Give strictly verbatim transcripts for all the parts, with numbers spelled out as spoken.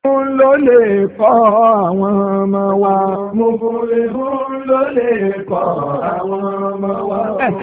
ló lè kọ́ àwọn ọmọ wa. Muflihun ló lè kọ́ àwọn ọmọ wa.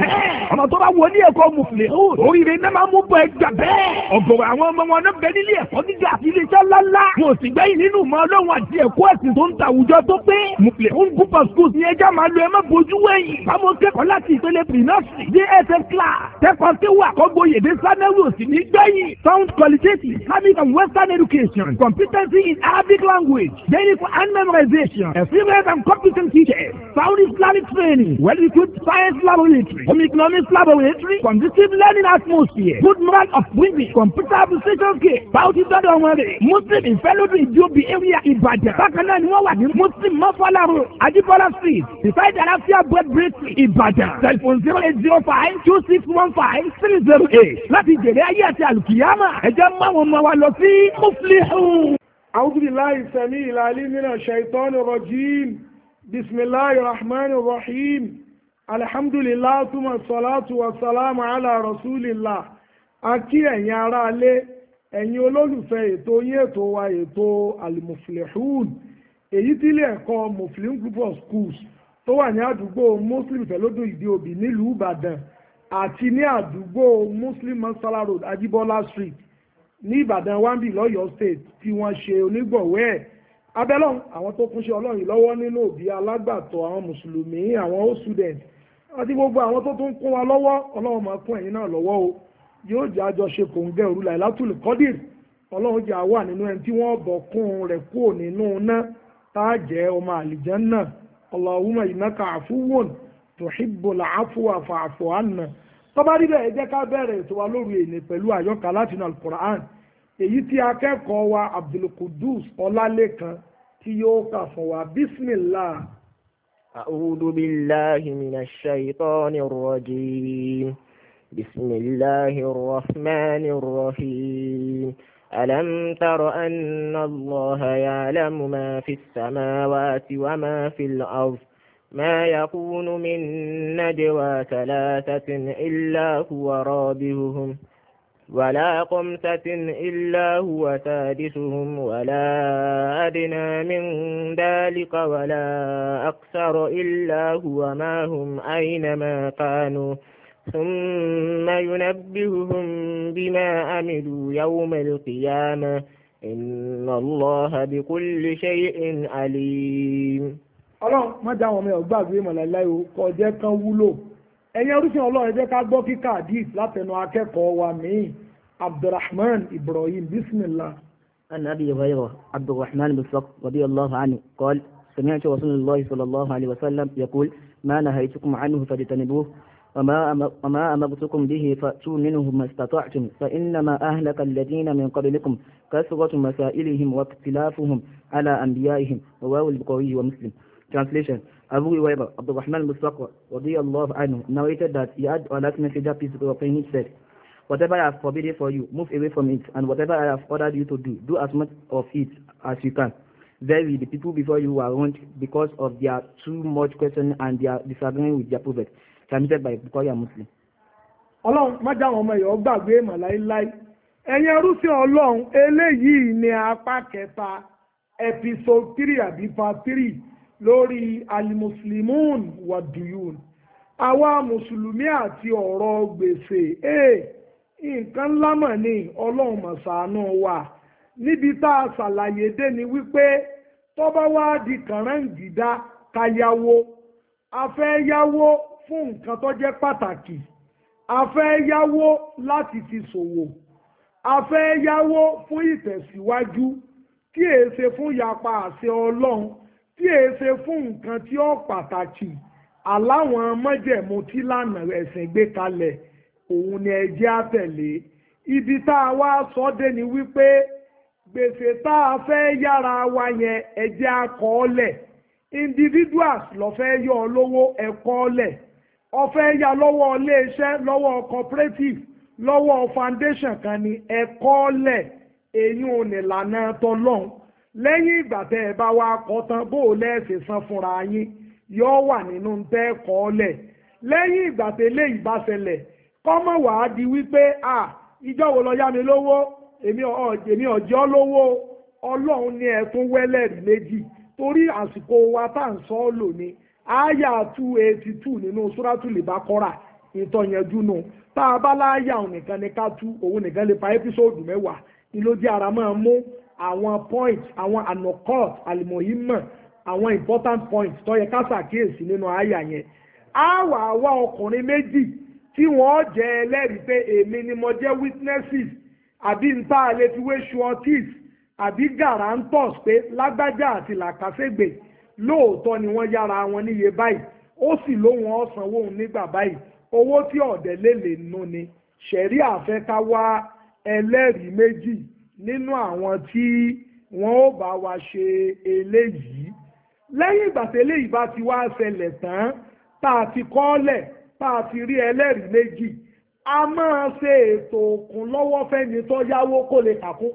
ọmọ tó bá wọ ní ẹ̀kọ́ Muflihun oríire náà máa mú bọ ẹgbà bẹ́ẹ̀. ọ̀gọ̀rọ̀ àwọn ọmọ wọn náà bẹ nílé ẹ̀kọ́ gíga àti iléeṣẹ́ ńláńlá. mo sì gbẹ́yìn nínú ìmọ̀ Ọlọ́run àti ẹ̀kọ́ ẹ̀sìn tó ń ta àwùjọ tó pé. Muflihun group of schools ní ẹja máa lo ẹ má bojú wẹ̀yìn. báwo kẹ́kọ̀ọ́ láti ìpele pre-nursery D S S class. tẹ́kọ̀ọ́ tí wà kọ́gbó yèdè sanẹ́wò sì ní gbẹ̀yìn. sound qualitative Islamic and Western education. competency in Arabic language. daily Quran memorization. Experienced and competent teachers. Sound Islamic training. Well-equipped science laboratory. Home economics laboratory. Conducive learning atmosphere. Good moral of women. Computer application kit. Bounty dọ́dọ̀ wọn rè. Muslim ìfẹ́lódún ìjọbi area Ìbàdàn. Bákan náà ni wọ́n wà ní Muslim Mọ́fọ́lá road. Ajibola street. Beside Alafia bread bakery Ìbàdàn. Telephone zero eight zero five two six one five three zero eight. Láti jèrè ayé àti àlùkìyámà. Ẹ jẹ́ mú àwọn ọmọ wa lọ sí Muflihun. أعوذ بالله السميع العليم من الشيطان الرجيم بسم الله الرحمن الرحيم الحمد لله ثم الصلاة والسلام على رسول الله. a kí ẹ̀yin ará ilé ẹ̀yin olólùfẹ́ ètò yín ètò wa ètò Al-Muflihun èyí tí ilé ẹ̀kọ́ Muflihun group of schools tó wà ní àdúgbò Muslim Fẹ́lódún Ìdí-Òbí nílùú Ìbàdàn àti ní àdúgbò Muslim Masala road Ajibola street ní Ìbàdàn wambi lọ́yọ̀ọ́ state tí wọ́n ṣe onígbọ̀wẹ́ ẹ̀ abẹ́lọ́n àwọn tó kúnṣe ọlọ́run lọ́wọ́ nínú òbí alágbàtọ́ àwọn mùsùlùmí àwọn old students àti gbogbo àwọn tó tún kún wa lọ́wọ́ ọlọ́run máa kún ẹ̀yin náà lọ́wọ́ o yóò jẹ́ àjọṣe kòǹgẹ́ òru Lailatul Qadr ọlọ́run jẹ́ àwa nínú ẹni tí wọ́n bọ̀ kún rẹ̀ kúrò nínú iná tá a jẹ́ ọmọ àlìjánnà Allahumma innaka afuwwun tuhibbul afwa fa'fu anna. tọ́ba rí bẹ́ẹ̀ jẹ́ ká bẹ̀rẹ̀ ètò wa lóru èlé pẹ̀lú àyọkà láti inú Al-Qur'an èyí tí akẹ́kọ̀ọ́ wa Abdulqudus Ọlálékan tí yóò kà fún wa bismillah. A'udhu billahi minash shaytanir rajim. Bismillahir rahmanir rahim. Alam tara anna Allaha ya'lamu ma fis samawati wa ma fil ardh. ما يكون من نجوى ثلاثة إلا هو رابعهم ولا خمسة إلا هو سادسهم ولا أدنى من ذلك ولا أكثر إلا هو معهم أينما كانوا ثم ينبئهم بما عملوا يوم القيامة إن الله بكل شيء عليم. ọlọ́run má dá àwọn ọmọ ẹ̀ gbàgbé mọ̀lẹ́láì o kò jẹ́ kán wúlò ẹ̀yin orísun ọlọ́run ẹ jẹ́ ká gbọ́ kíkà hadith látẹnu akẹ́kọ̀ọ́ wa míì Abdurrahman Ibrahim bismillah. عن أبي هريرة عبد الرحمن بن صخر رضي الله عنه قال سمعت رسول الله صلى الله عليه وسلم يقول ما نهيتكم عنه فاجتنبوه وما وما أمرتكم به فأتوا منه ما استطعتم فإنما أهلك الذين من قبلكم كثرة مسائلهم واختلافهم على أنبيائهم رواه البخاري ومسلم. Translation: Abu Hurairah Abdurrahman bin Sakhr radiyallahu anhu narrated that he had Allah's messenger peace be upon him said, whatever I have forbidden for you, move away from it, and whatever I have ordered you to do, do as much of it as you can. Verily, the people before you were wronged because of their too much questioning and their disagreeing with their prophet. Transmitted by Bukhari and Muslim. ọlọ́run má dá àwọn ọmọ ẹ̀yọ́ gbàgbé mọ̀ láíláí ẹ̀yin arúsìn ọlọ́run eléyìí ni apá kẹta episode three àbí part three lórí alimuslimun waduyun àwa mùsùlùmí àti ọ̀rọ̀ gbèsè ee nǹkan ńlá mọ̀ ní ọlọ́run mà ṣàánú wa níbi tá a ṣàlàyé dé ni wípé tó bá wá di kànáńgídá ká yáwó a fẹ́ yáwó fún nǹkan tó jẹ́ pàtàkì a fẹ́ yáwó láti fi ṣòwò a fẹ́ yáwó fún ìtẹ̀síwájú tí èé ṣe fún yapa àṣẹ ọlọ́run tí èé ṣe fún nǹkan tí ó pàtàkì aláwọn májẹ̀mú tí lànà ẹ̀sìn gbé kalẹ̀ òun ni ẹ jẹ́ á tẹ̀lé ibi tá a wá sọ dé ni wípé gbèsè tá a fẹ́ yára wa yẹn ẹ jẹ́ á kọ ọ́ lẹ̀ individuals ló fẹ́ yọ ọ lówó ẹ kọ ọ́ lẹ̀ ó fẹ́ yá lọ́wọ́ iléeṣẹ́ lọ́wọ́ cooperative lọ́wọ́ foundation kan ni ẹ kọ ọ́ lẹ̀ èyí ò ní lànà tọlọ́hun lẹ́yìn ìgbà tẹ́ ẹ bá wá kọ́ tán bó o lẹ́ẹ̀sẹ̀ san fúnra yín yóò wà nínú tẹ́ ẹ kọ́ lẹ̀ lẹ́yìn ìgbà tẹ́ eléyìí bá ṣẹlẹ̀ kọ́mọ̀ wà á di wípé à ìjọ wo lọ yá mi lówó èmi ọ̀jọ́ lówó ọlọ́run ní ẹ̀tún wẹ́lẹ́rìí méjì torí àsìkò wa tá à ń sọ ọ́ lò ní àyà two eighty two nínú Suratul Baqara ìtọ̀yẹ̀jú nù tá a bá láyà òun nìkan ní ká tú òun nìkan lè pa ẹ́písòdù mẹ́wàá ni ló jẹ́ ara máa mú àwọn point àwọn anokot alimohimọ̀ àwọn important points tó yẹ ká ṣàkíyèsí nínú àyà yẹn á wà wá ọkùnrin méjì tí wọ́n jẹ́ ẹlẹ́rìí pé èmi ni mo jẹ́ witnesses àbí n tá a lè fi wé sureties àbí guarantors pé lágbájá àti làkàṣègbè lóòótọ́ ni wọ́n yára wọn níye báyìí ó sì lóhun ọ̀sánwó òun nígbà báyìí owó tí ọ̀dẹ̀ lè lè nú ni ṣẹ̀rí àfẹ́ ká wá ẹlẹ́rìí méjì nínú àwọn tí wọ́n ó bá wa ṣe eléyìí lẹ́yìn ìgbà tí eléyìí bá ti wá ṣẹlẹ̀ tán tá a ti kọ́lẹ̀ tá a ti rí ẹlẹ́rìí méjì a máa ṣe ètò òkun lọ́wọ́ fẹ́ni tó yáwó kó lè kàkún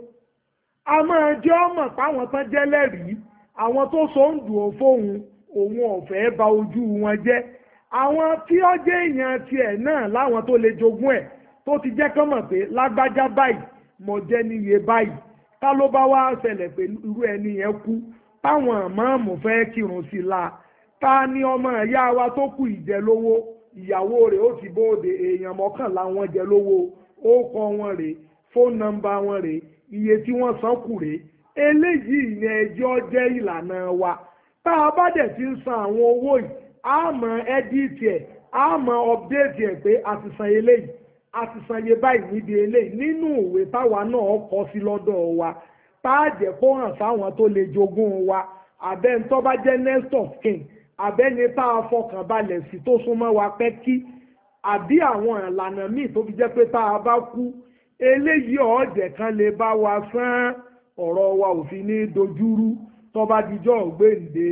a máa jẹ́ ọmọ páwọn tán jẹ́ lẹ́rìí àwọn tó so ń dùn fóun òun ọ̀fẹ́ bà ojú wọn jẹ́ àwọn tí ó jẹ́ èèyàn tiẹ̀ náà láwọn tó lè jogún ẹ̀ tó ti jẹ́ kán mọ̀ pé lágbájá báyìí mọ̀ jẹ́ níye báyìí ká ló bá wá ṣẹlẹ̀ pé irú ẹni yẹn kú táwọn àmọ́ọ̀mù fẹ́ kírun sí la ta ni ọmọ ìyá wa tó kù ìjẹ lówó ìyàwó rẹ̀ ó ti bóde èèyàn mọ́kànlá wọn jẹ lówó ó kọ wọn rèé fóònù nọ́mbà wọn rèé iye tí wọ́n san kù rèé eléyìí ni ẹjọ́ jẹ́ ìlànà wa tá a bá dẹ̀ ti ń san àwọn owó yìí a mọ̀ ẹ́díìtì ẹ̀ a mọ̀ ọ́pdéètì ẹ̀ pé a ti san eléyìí a ti san iye báyìí níbi eléyìí nínú ìwé táwa náà kọ sí lọ́dọ̀ wa tá a jẹ́ kó hàn sáwọn tó lè jogún wa àbẹ́ntọ́ bá jẹ́ next of kin àbẹ́ni tá a fọkàn balẹ̀ sí tó súnmọ́ wa pẹ́ kí àbí àwọn ìlànà míì tó fi jẹ́ pé tá a bá kú eléyìí ọ̀ọ́dẹ̀ kan lè bá wa sán ọ̀rọ̀ wa ò fi ní dojúrú tó bá dijọ́ ògbéǹde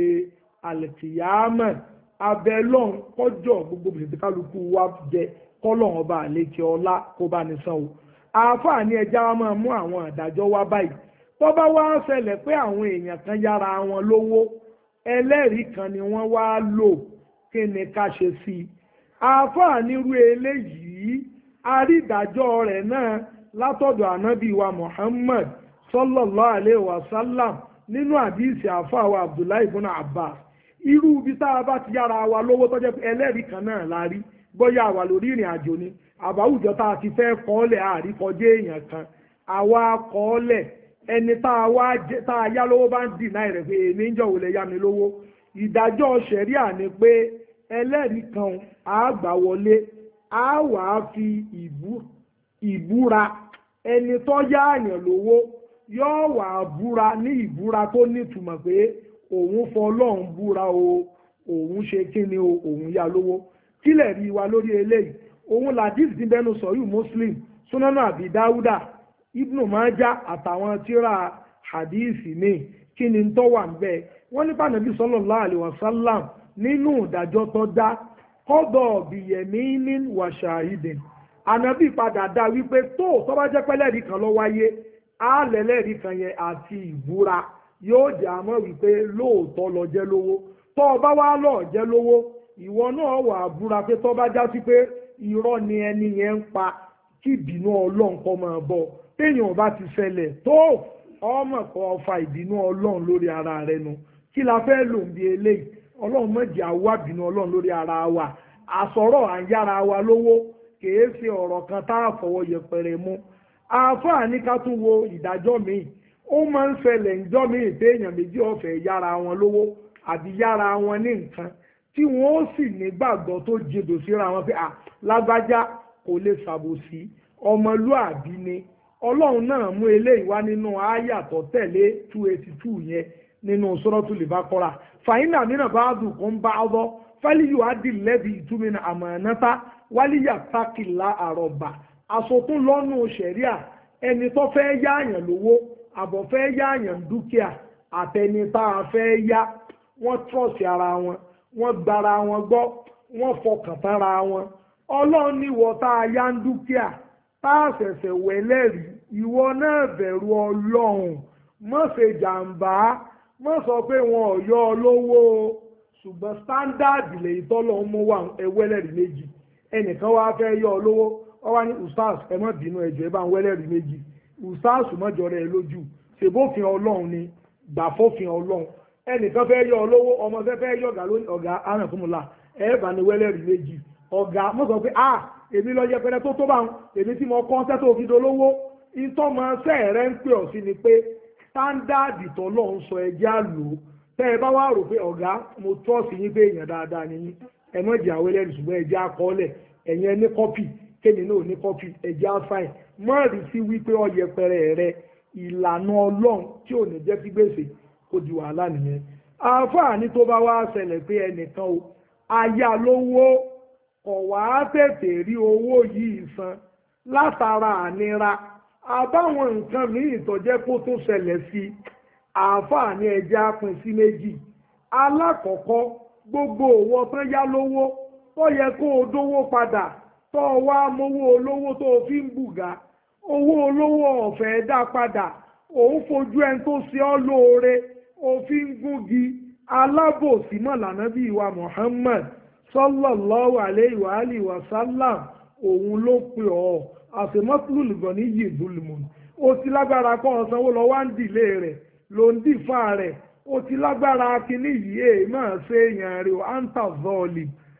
àlẹ̀kìyámọ̀ abẹ́lọ́n kọjọ́ gbogbo bìtì kálukú wa jẹ kọ́lọ́n ọba àlejò ọlá kó bá ní san o àǹfààní ẹja wa máa mú àwọn àdájọ́ wá báyìí tó bá wá ń ṣẹlẹ̀ pé àwọn èèyàn kan yára wọn lówó ẹlẹ́rìí kan ni wọ́n wá lò kí ni ká ṣe sí i àǹfààní irú eléyìí àrídájọ́ rẹ̀ náà látọ̀dọ̀ ànábì wa Muhammad sallallahu alayhi wa sallam nínú àdíìsì àfáà Abdullahi ibn Abbas irú ibi tá a bá ti yára wa lówó tó jẹ́ pé ẹlẹ́rìí kan náà la rí bóyá àwa lórí ìrìn àjò ni àbáwùjọ tá a ti fẹ́ kọ́ọ́lẹ̀ àríkọjẹ́ èèyàn kan àwa kọ́ọ́lẹ̀ ẹni tá a wá tá a yá lówó bá ń dìnnà rẹ̀ pé èmi ń jọ̀wọ́ lè yá mi lówó ìdájọ́ ṣẹ̀ríà ni pé ẹlẹ́rìí kan á gbà wọlé á wà á fi ìbúra ẹni tó yá àyàn lówó yóò wà á búra ní ìbúra tó nítumọ̀ pé òun fọlọ́run búra o òun ṣe kíni o òun yá lówó kílẹ̀ rí wa lórí eléyìí òun làdíìsì ti bẹnu sọ̀yù Muslim súnánà àbí dáúdà ibnu májá àtàwọn tíra hadíìsì míì kí ni tó wà níbẹ̀ wọ́n nípa nàbí sallallahu alaihi wasallam nínú ìdájọ́ tó dá kọ́dọ̀ bìyẹ̀mí ní wàṣàhídìn ànábì padà dá wípé tó tó bá jẹ́ pẹ́lẹ́rìí kan ló wáyé á lẹ́lẹ́rìí kan yẹn àti ìbúra yóò jẹ́ àmọ́ wípé lóòótọ́ ló jẹ́ lówó tó o bá wá lọ jẹ́ lówó ìwọ náà wà á búra pé tó bá já sí pé irọ́ ni ẹni yẹn ń pa kí ìbínú ọlọ́run kó máa bọ̀ téèyàn bá ti ṣẹlẹ̀ tó ọmọ kan fa ìbínú ọlọ́run lórí ara rẹ nu kí la fẹ́ lò ń bí eléyìí ọlọ́run mọ̀jì àwa bínú ọlọ́run lórí ara wa àsọ̀rọ̀ à ń yára wa lówó kìí ṣe ọ̀rọ̀ kan tá a fọwọ́ yẹpẹrẹ mú àáfàá ní ká tún wo ìdájọ́ míì ó máa ń ṣẹlẹ̀ ńjọ́ míì téèyàn méjì ọ̀fẹ́ yára wọn lówó àbí yára wọn ní nǹkan tí wọ́n ó sì nígbàgbọ́ tó jẹdò síra wọn pé à lágbájá kò lè ṣàbòsí ọmọlúàbí ni ọlọ́run náà mú eléyìí wá nínú àyà tó tẹ̀lé two eighty two yẹn nínú Suratul Baqara fàyínà mìíràn bá dùn kó ń bá ọdọ́ fálíyù adìlẹ́bì ìtumìnà àmọ̀nàta wálíyà tákìlá àrọ̀bà àsọtún lọ́nù ṣẹ̀ríà ẹni tó fẹ́ yáàyàn lówó àbọ̀ fẹ́ yáàyàn dúkìá àtẹni tá a fẹ́ yá wọ́n trọ́ọ̀sì ara wọn wọ́n gbára wọn gbọ́ wọ́n fọkàn tára wọn ọlọ́run ní ìwọ tá a yá ń dúkìá tá a ṣẹ̀ṣẹ̀ wẹ̀lẹ́rìí ìwọ náà bẹ̀rù ọlọ́run má ṣe jàǹbá má sọ pé wọn ò yọ ọ lówó ṣùgbọ́n sítándàdì lè tọ́lọ̀ ń mú wà ẹwẹ́lẹ́rìí méjì ẹnìkan wá fẹ́ yọ ọ lówó ọ wá ní ustaz ẹ má bínú ẹjọ́ ẹ bá ń wẹ́lẹ́rìí méjì ustaz mọ́jọ rẹ̀ lójú ṣèbófin ọlọ́run ni gbà fófin ọlọ́run ẹnìkan fẹ́ yọ olówó ọmọ fẹ́ fẹ́ yọ ọ̀gá lónìí ọ̀gá aràn fún mi la ẹ̀ẹ́bà ni wẹ́lẹ́rì méjì ọ̀gá mo sọ pé ah èmi lọ yẹpẹrẹ tó tó bá wọn èmi tí mo kọ́ sẹ́tò òfin dolówó ìtọ́mọṣẹ́ rẹ̀ ń pè ọ́ sí ni pé sáńdáàdì tọ́lọ́ ń sọ ẹjẹ́ àlò tẹ́ ẹ bá wá rò pé ọ̀gá mo trọ́ọ̀sì yín pé èèyàn dáadáa ni yín ẹ mọ̀ jẹ́ àwọn ẹlẹ́rìí ṣùgbọ́n ẹjẹ́ àkọọ́lẹ̀ ẹ̀yìn ẹni kọ́pì kémi náà ní kọ́pì ẹjẹ́ àfáìn mọ́ rí sí wípé ọ yẹpẹrẹ rẹ ìlànà ọlọ́run tí ò ní jẹ́ sí gbèsè kó di wàhálà nìyẹn àǹfààní tó bá wá ṣẹlẹ̀ pé ẹnìkan o aya lówó ọ̀wá tètè rí owó yìí san látara ànira àbáwọn nǹkan míì tó jẹ́ kó tó ṣẹlẹ̀ sí àǹfààní ẹja pín sí méjì alákọ̀ọ́kọ́ gbogbo owó tán yá lówó tó yẹ kó o dówó padà tó wá mówó olówó tó o fi ń bùgá owó olówó ọ̀fẹ́ dá padà òun fojú ẹni tó ṣe ọ́ lóore òfin gúngi alábòsí mọ̀lànà bíi wa Muhammad sallallahu alayhi wa alihi wa sallam òun ló pe ọ́ àfẹ́mọ́tìlù gan ní yìí ó ti lágbára kọ́ ọ̀sánwó lọ wá ń dìlé rẹ̀ ló ń dìfà rẹ̀ ó ti lágbára kíní yìí èè máa ṣe èèyàn rẹ̀ ó áńtà zọ́ọ̀lì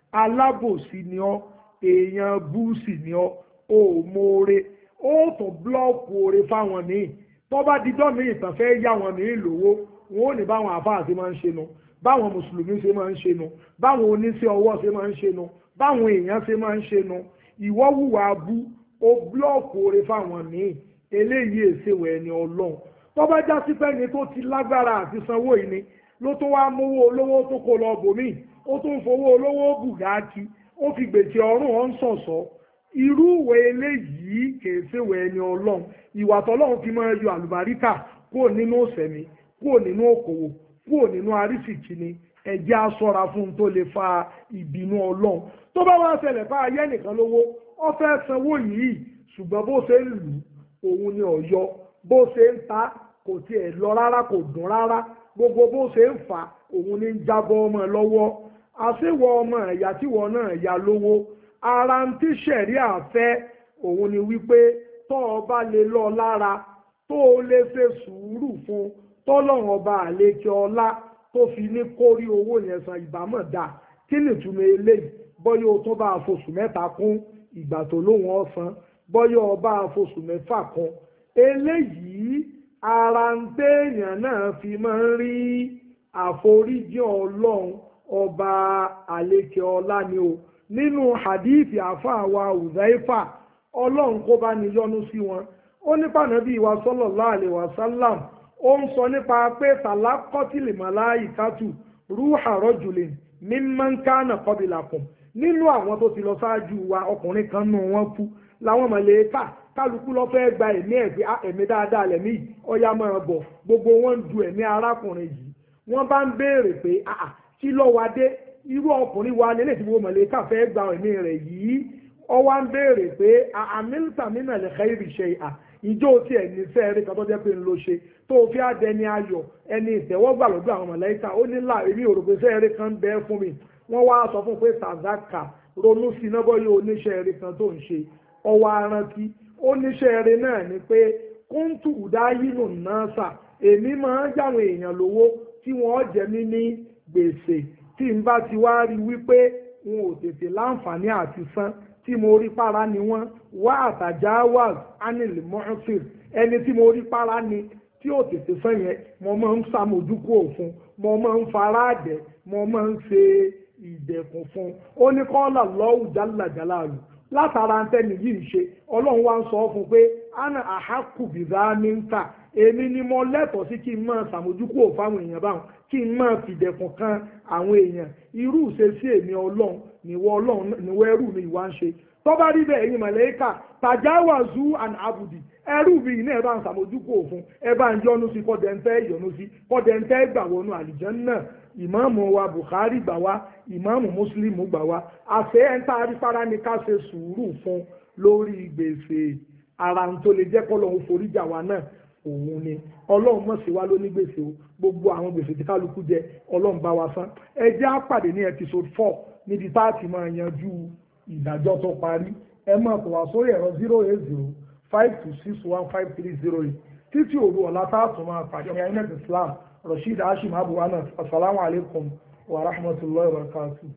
alábòsí ni ọ́ èèyàn búùsì ni ọ́ ó mọ̀ọ́rẹ́ ó tún búlọ́ọ̀kù oore fáwọn míì tó bá dijọ́ mi ìtàn fẹ́ yá wọn míì lówó wọn ò ní báwọn àfáà ṣe máa ń ṣe nu báwọn mùsùlùmí ṣe máa ń ṣe nu báwọn oníṣẹ́ ọwọ́ ṣe máa ń ṣe nu báwọn èèyàn ṣe máa ń ṣe nu ìwọ wùwà abú ó búlọ́ọ̀kù oore fáwọn míì eléyìí èsèwọ̀ ẹni ọlọ́run tó bá já sí pẹ́ni tó ti lágbára àti sanwó yìí ni ló tó wá mówó olówó tó kó lọ bòmíì ó tún fowó olówó bùgáàkì ó fi gbèsè ọrùn ọ̀ ń sọ̀sọ́ irú ìwé eléyìí kìí ṣèwé ẹni ọlọ́run ìwà tọ́lọ́run fi máa yọ àlùbáríkà kúrò nínú òsẹ̀mí kúrò nínú òkòwò kúrò nínú àrísìkí ni ẹjẹ́ á ṣọ́ra fún un tó lè fa ìbínú ọlọ́run tó bá wá ṣẹlẹ̀ bá ayé nìkan lówó ó fẹ́ sanwó yìí ṣùgbọ́n bó ṣe ń lù òun ni ọ̀yọ́ bó ṣe ń ta kò tiẹ̀ lọ rárá kò dùn rárá gbogbo bó ṣe ń fà òun ní ń jábọ́ ọmọ lọ́wọ́ àṣewọ ọmọ ẹ̀yà tíwọ náà yá lówó ara ń tí ṣẹ̀rí àfẹ́ òun ni wípé tó o bá lè lọ lára tó o lè ṣe sùúrù fún tọ́lọ́run ọba àlékè ọlá tó fi ní kórí owó yẹn san ìbámọ̀ dà kí ni ìtumọ̀ eléyìí bọ́yọ̀ o tó bá a fosù mẹ́ta kún ìgbà tó lóhùn ọ̀sán bọ́yọ̀ ọba a fosù mẹ́fà kún eléyìí ara ń téèyàn náà fi máa ń rí àforíjì ọlọ́run ọba àlékè ọlá ni o nínú hadithi àfáà wa Uzaifa ọlọ́run kó bá ní yọ́nú sí wọn ó nípa nàbí wa sallallahu alaihi wasallam ó ń sọ nípa pé talaqatil malaikatu ruha rajulin mimman kana qablakum nínú àwọn tó ti lọ ṣáájú wa ọkùnrin kan nù wọn kú làwọn màláíkà kálukú lọ fẹ́ gba ẹ̀mí ẹ̀ pé ẹ̀mí dáadáa lẹ̀mí ọ̀yá máa bọ̀ gbogbo wọn ń du ẹ̀mí arákùnrin yìí wọ́n bá ń béèrè pé kí ló wá dé irú ọkùnrin wa lélẹ̀ tí gbogbo màláíkà fẹ́ gba ẹ̀mí rẹ̀ yìí ó wá ń béèrè pé àmìlítà mínà lè khairi shay'a ìjọ tí ẹ̀ ní sẹ́ẹ̀rí kan tó jẹ́ pé ń lo ṣe tó fi àdẹni ayọ̀ ẹni ìtẹ́wọ́gbà lọ́dọ̀ àwọn màláíkà ó ní là èmi ò rò pé sẹ́ẹ̀rí kan bẹ́ẹ̀ fún mi wọ́n wá sọ fún pé tàzákà ronú sí iná bọ́yọ̀ oníṣẹ́ eré kan tó ń ṣe ọwọ́ arántí oníṣẹ́ eré náà ni pé kóńtù dáyínù náà sà èmi máa ń jáwọn èèyàn lówó tí wọ́n jẹ mí ní gbèsè tí n bá ti wá rí wípé wọn ò tètè láǹfààní àti san tí mo rí para ni wọ́n wá àtàjà waz anil mọ́fìr ẹni tí mo rí para ni tí ò tètè san yẹn mo máa ń sàmójúkú òfun mo máa ń fara àdẹ mo máa ń ṣe ìdẹ̀kùn fún ó ní kọ́lá lọ́wọ́ jálàjálà rù látara ntẹ́ni yìí ṣe ọlọ́run wá ń sọ fún pé ana àhákùbìdá ní ń tà èmi ni mo lẹ́tọ̀ọ́ sí kí n máa ṣàmójúkú òfun àwọn èèyàn báwọn kí n máa fìdẹ̀kùn kan àwọn èèyàn irú ìṣesí èmi ọlọ́run níwọ ọlọ́run níwọ ẹrú mi ìwà ń ṣe tó bá rí bẹ́ẹ̀ ẹ̀yin màláíkà tajawazu an abudi ẹrú mi iná ẹ bá ń ṣàmójúkú òfun ẹ bá ń yọ́nú sí kọ́dẹ̀ntẹ́ ìyọ́nú sí kọ́dẹ̀ntẹ́ gbà wọnú àlìjánnà ìmáàmù wa Bukhari gbà wá ìmáàmù Muslim gbà wá àṣẹ ẹ̀ ń tá arífárá ni ká ṣe sùúrù fún lórí gbèsè ara ń tó lè jẹ́ kọ́lọ́hún foríjà wa náà òun ni ọlọ́run mọ̀ sí wa ló ní gbèsè o gbogbo àwọn gbèsè tí kálukú jẹ ọlọ́run bá wa san ẹ jẹ́ á pàdé ní episode four níbi tá a ti máa yanjú ìdájọ́ tó parí ẹ máa pọ̀ wá sórí ẹ̀rọ zero eight zero five two six one five three zero eight títí òru ọ̀la táàtù máa pàdé ọmọ ẹ̀yìn Islam Rasheed Hashim Abu Anas assalamu alaikum wa rahmatullahi wa barakatuh.